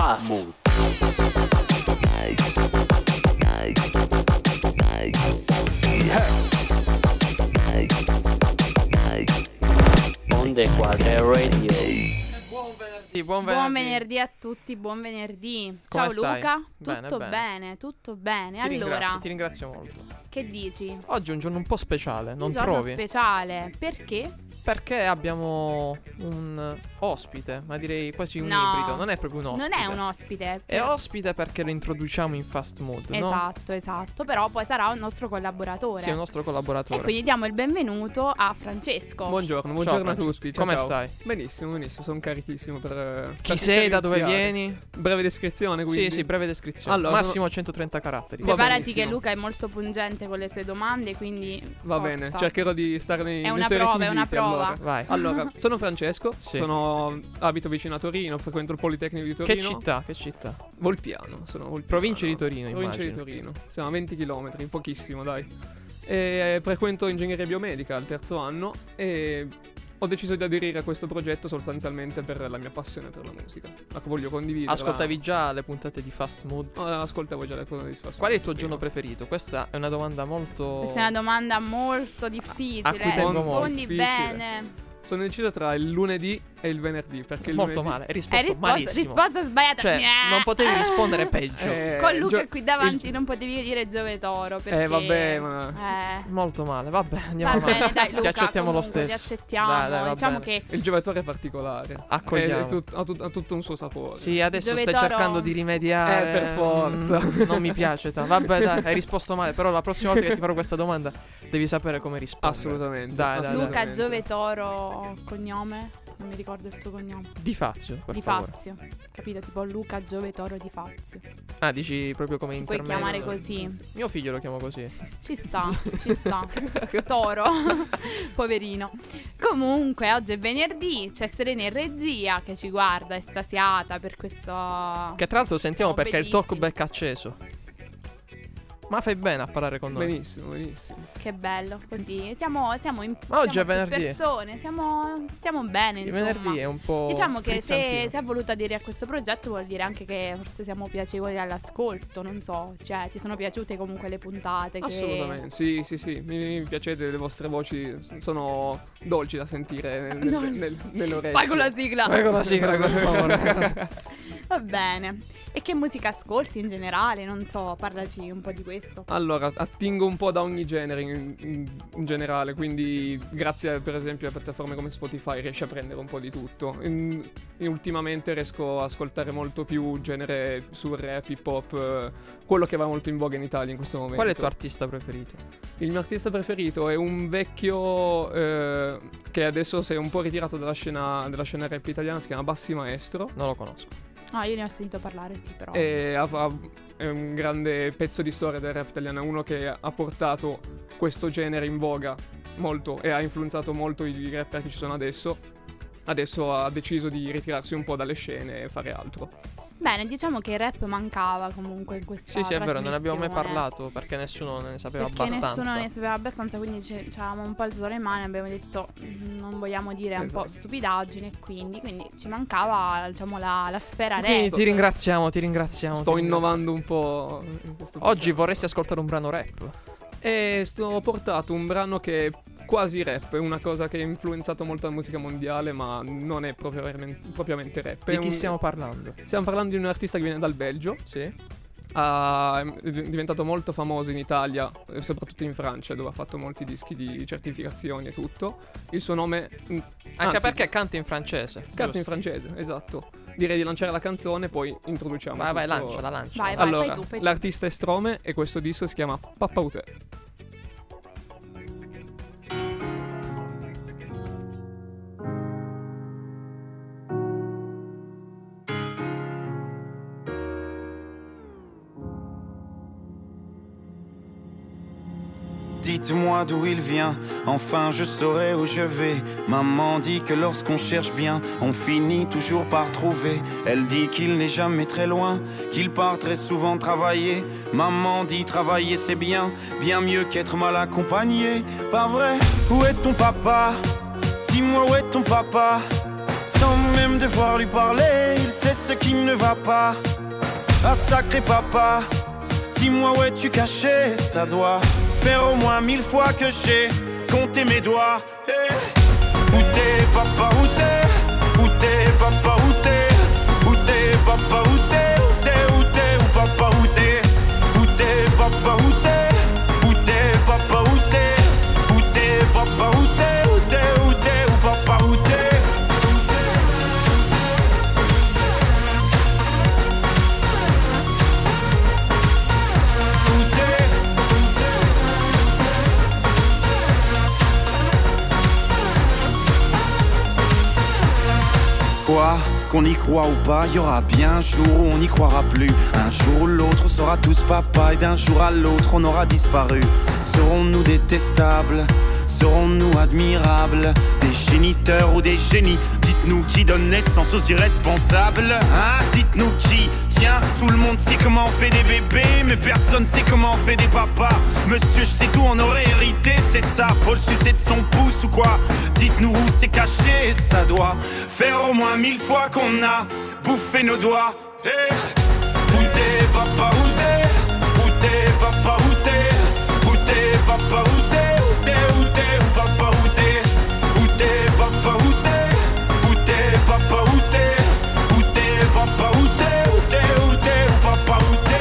Fast Mood. Onde Quadre Radio. Buon venerdì a tutti, buon venerdì. Ciao stai? Luca, Bene, tutto bene. bene, tutto bene. Ti ringrazio molto. Che dici? Oggi è un giorno un po' speciale, non Un giorno trovi? speciale, perché? Perché abbiamo un ospite, ma direi quasi un No. ibrido. Non è proprio un ospite. Non è un ospite. È ospite perché lo introduciamo in Fast Mood, no? Esatto, però poi sarà un nostro collaboratore. Sì, è un nostro collaboratore. E quindi diamo il benvenuto a Francesco. Buongiorno Ciao, a Francesco. tutti. Ciao, Come ciao. stai? Benissimo, sono carichissimo per Chi sei, da dove iniziare. vieni? Breve descrizione, quindi. Sì, breve descrizione. Allora, Massimo 130 caratteri. Va Preparati benissimo. che Luca è molto pungente con le sue domande, quindi Va forza. bene, cercherò di stare nei È nei una suoi prova, requisiti, è una prova. Vai. Allora, sono Francesco, Sì. abito vicino a Torino, frequento il Politecnico di Torino. Che città? Volpiano, sono Volpiano. Provincia di Torino, Provincia immagino. di Torino. Siamo a 20 km, pochissimo, dai. E frequento ingegneria biomedica al terzo anno e ho deciso di aderire a questo progetto sostanzialmente per la mia passione per la musica. La voglio condividere. Ascoltavi già le puntate di Fast Mood? Ascoltavo già le puntate di Fast Qual è il Mood tuo giorno prima. preferito? Questa è una domanda molto... Questa è una domanda molto difficile. A cui tengo molto. Rispondi Difficile. bene. Sono deciso tra il lunedì e il venerdì. Perché il Molto lunedì... male, hai È risposto malissimo. risposta sbagliata. Cioè, Gnà. non potevi rispondere peggio. Con Luca qui davanti il- non potevi dire Giove Toro perché... vabbè, ma... Molto male, vabbè, andiamo Va avanti. bene, dai Luca, Ti accettiamo lo comunque, stesso. Ti accettiamo. Dai, va Diciamo bene. che Il giovatore è particolare. Accogliamo. Ha tutto un suo sapore. Sì, adesso Giove stai Toro- cercando di rimediare. Per forza. Non mi piace. Vabbè, dai, hai risposto male. Però la prossima volta che ti farò questa domanda devi sapere come rispondere. Assolutamente. Dai, dai, Luca assolutamente. Giove Toro, cognome? Non mi ricordo il tuo cognome. Di Fazio, per Di favore. Fazio. Capito? Tipo Luca Giove Toro di Fazio. Ah, dici proprio come Ti puoi intermezzo. chiamare così. Mio figlio lo chiamo così. Ci sta. Toro. Poverino. Comunque, oggi è venerdì. C'è Serena in regia che ci guarda estasiata per questo. Che tra l'altro sentiamo Siamo perché il bellissimi. talkback è acceso. Ma fai bene a parlare con noi. Benissimo. Che bello, così. Siamo in Ma oggi siamo è venerdì. più persone. Stiamo bene. Il Insomma. venerdì è un po'. Diciamo che frizzantino. se ha voluto aderire a questo progetto vuol dire anche che forse siamo piacevoli all'ascolto, non so, cioè ti sono piaciute comunque le puntate? Assolutamente. Sì. Mi piacete, le vostre voci sono dolci da sentire nelle orecchie. Vai con la sigla! Vai con la sigla, per favore. Va bene. E che musica ascolti in generale? Non so, parlaci un po' di questo. Allora, attingo un po' da ogni genere in generale, quindi grazie per esempio a piattaforme come Spotify riesci a prendere un po' di tutto. Ultimamente riesco a ascoltare molto più genere sul rap, hip hop, quello che va molto in voga in Italia in questo momento. Qual è il tuo artista preferito? Il mio artista preferito è un vecchio che adesso si è un po' ritirato dalla scena rap italiana, si chiama Bassi Maestro. Non lo conosco. Ah, io ne ho sentito parlare, sì, però. E è un grande pezzo di storia del rap italiano, uno che ha portato questo genere in voga molto e ha influenzato molto i rapper che ci sono adesso. Adesso ha deciso di ritirarsi un po' dalle scene e fare altro. Bene, diciamo che il rap mancava comunque in questa Sì, è vero, non ne abbiamo mai trasmissione. parlato perché nessuno ne sapeva Perché abbastanza. nessuno ne sapeva abbastanza, quindi avevamo un po' alzato le mani e abbiamo detto non vogliamo dire un po' Esatto. stupidaggini, quindi ci mancava, diciamo, la sfera Quindi rap. ti ringraziamo. Sto innovando un po' in questo Oggi progetto. vorresti ascoltare un brano rap? E ho portato un brano che è quasi rap, è una cosa che ha influenzato molto la musica mondiale, ma non è propriamente rap. Di chi stiamo parlando? Stiamo parlando di un artista che viene dal Belgio. Sì. È diventato molto famoso in Italia, soprattutto in Francia, dove ha fatto molti dischi di certificazioni e tutto. Il suo nome... Anche perché canta in francese. Canta in giusto? francese, esatto. Direi di lanciare la canzone, poi introduciamo Vai, tutto. lancia. Vai, Allora, fai tu. l'artista è Strome e questo disco si chiama Pappautè. Dites-moi d'où il vient, enfin je saurai où je vais. Maman dit que lorsqu'on cherche bien, on finit toujours par trouver. Elle dit qu'il n'est jamais très loin, qu'il part très souvent travailler. Maman dit travailler c'est bien, bien mieux qu'être mal accompagné. Pas vrai? Où est ton papa? Dis-moi où est ton papa? sans même devoir lui parler. Il sait ce qui ne va pas. Ah sacré papa, dis-moi où es-tu caché? Ça doit faire au moins 1000 fois que j'ai compté mes doigts. Hey. Où t'es papa, où t'es? Où t'es papa, où t'es? Où t'es papa, où t'es? Où t'es, où t'es, où papa, où t'es? Où t'es papa, où t'es? Où t'es papa, où t'es? Où t'es papa, où t'es? Où t'es, où t'es, où papa, où t'es? Quoi, qu'on y croit ou pas, y aura bien un jour où on n'y croira plus. Un jour ou l'autre on sera tous papa et d'un jour à l'autre on aura disparu. Serons-nous détestables? Serons-nous admirables? Des géniteurs ou des génies? Dites-nous qui donne naissance aux irresponsables, hein? Dites-nous qui? Tiens, tout le monde sait comment on fait des bébés, mais personne sait comment on fait des papas. Monsieur, je sais tout, on aurait hérité, c'est ça. Faut le sucer de son pouce ou quoi? Dites-nous où c'est caché, ça doit faire au moins 1000 fois qu'on a bouffé nos doigts. Hey. Où t'es papa, où t'es? Où t'es papa, où t'es? Où t'es papa, où t'es? Où t'es, où papa, où t'es? Où t'es papa, où t'es? Où t'es papa, où t'es? Où t'es papa, où t'es? Où t'es, où t'es, où papa, où t'es?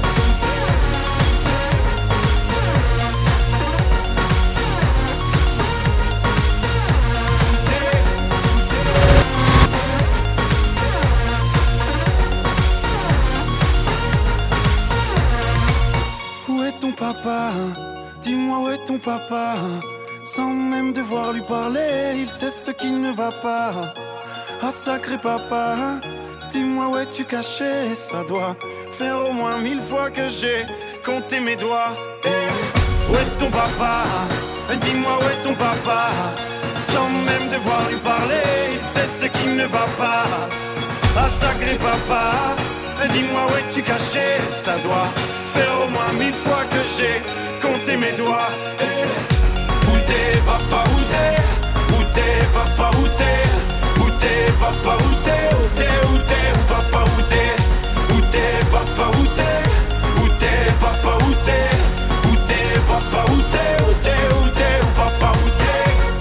Où est ton papa? Dis-moi où est ton papa? Sans même devoir lui parler, il sait ce qui ne va pas. Ah sacré papa, dis-moi où es-tu caché? Ça doit faire au moins 1000 fois que j'ai compté mes doigts. Où est ton papa? Dis-moi où est ton papa? Sans même devoir lui parler, il sait ce qui ne va pas. Ah sacré papa, dis-moi où es-tu caché? Ça doit faire au moins 1000 fois que j'ai compté mes doigts. Où t'es papa, où t'es? Où t'es papa, où t'es? Où t'es papa, où t'es? Où t'es, où t'es, où papa, où t'es? Où t'es papa, où t'es? Où t'es papa, où t'es? Où t'es papa, où t'es? Où t'es, où t'es, où papa, où t'es?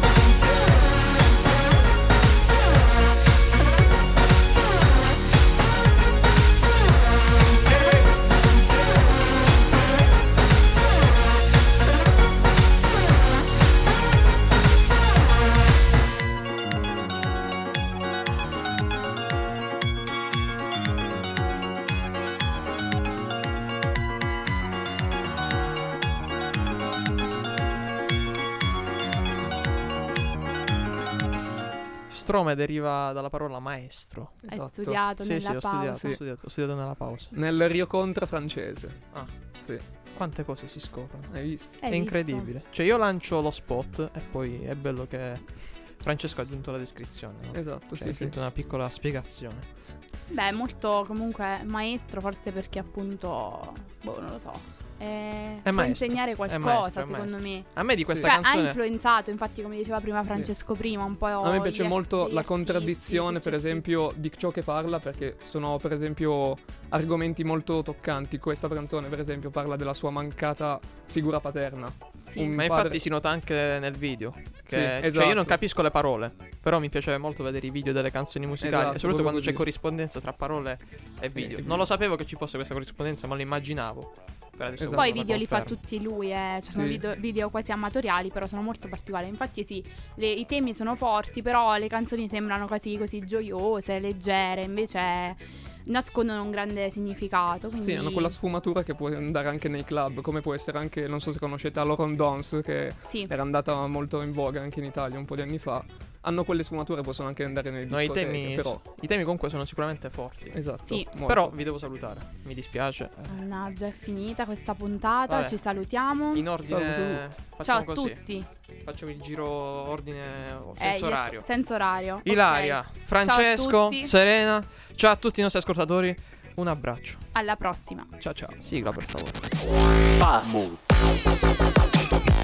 Strome deriva dalla parola maestro. Hai Esatto. studiato Sì, nella ho pausa. studiato, ho studiato nella pausa. Nel Rio Contra francese. Ah, Sì, quante cose si scoprono. hai visto? Hai È incredibile. Cioè io lancio lo spot e poi è bello che Francesco ha aggiunto la descrizione, no? Esatto, Cioè, ha sì, sì. aggiunto una piccola spiegazione. Beh, molto comunque maestro, forse perché appunto, boh, non lo so. Può maestro, insegnare è qualcosa, maestro, è secondo maestro. me. A me di questa Cioè, ha canzone influenzato, infatti, come diceva prima Francesco prima, un po'. A me piace gli molto gli la artisti contraddizione, per successivi. esempio, di ciò che parla, perché sono, per esempio, argomenti molto toccanti. Questa canzone, per esempio, parla della sua mancata figura paterna. Sì. Un Ma padre- infatti si nota anche nel video. Sì, Che, esatto. Cioè io non capisco le parole, però mi piace molto vedere i video delle canzoni musicali. Esatto, E soprattutto quando proprio c'è così. corrispondenza tra parole e video. e Non lo sapevo che ci fosse questa corrispondenza, ma lo immaginavo. Per adesso Esatto. Poi i la video li fa confermo. tutti lui, Ci sono Sì. video quasi amatoriali, però sono molto particolari. Infatti sì, i temi sono forti, però le canzoni sembrano quasi così gioiose, leggere, invece nascondono un grande significato. Quindi... Sì, hanno quella sfumatura che può andare anche nei club, come può essere anche, non so se conoscete Laurent Dance, che Sì. era andata molto in voga anche in Italia un po' di anni fa. Hanno quelle sfumature, possono anche andare nei No, i discoteche, però. temi comunque sono sicuramente forti. Esatto. Sì. molto. Però vi devo salutare. Mi dispiace. Mannaggia, è finita questa puntata, Vabbè. ci salutiamo. In ordine. Saluto Facciamo Ciao a così. tutti. Facciamo il giro ordine senso orario. Senso orario. Ilaria, ok. Francesco, Ciao a tutti. Serena. Ciao a tutti i nostri ascoltatori. Un abbraccio. Alla prossima. Ciao ciao. Sigla per favore.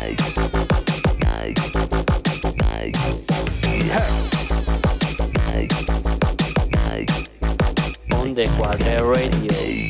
Hey. Onde Quadre Radio.